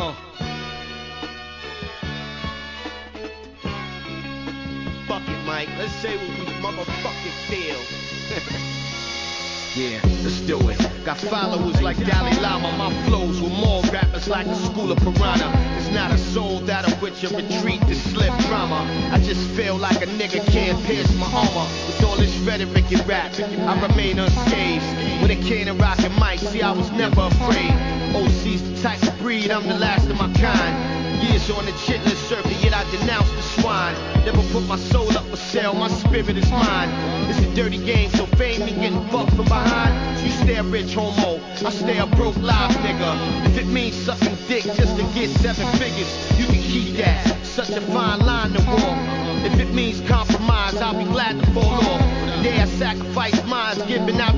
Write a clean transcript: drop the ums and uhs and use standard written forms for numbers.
Fuck it, Mike. Let's say what we motherfucking feel. Yeah, let's do it. Got followers like Dalai Lama. My flows with more rappers like the school of Piranha. It's not a soul that'll quit your retreat to slip drama. I just feel like a nigga can't pierce my armor. With all this rhetoric and rap, I remain unscathed. When it came to rockin' mic, see I was never afraid. OC's the type of breed, I'm the last of my kind. Years on the chitlin circuit, yet I denounce the swine. Never put my soul up for sale, my spirit is mine. It's a dirty game, so fame me getting fucked from behind. You stay a rich homo, I stay a broke live nigga. If it means sucking dick just to get 7 figures, you can keep that. Such a fine line to walk. If it means compromise, I'll be glad to fall off. Yeah, I sacrifice minds, giving out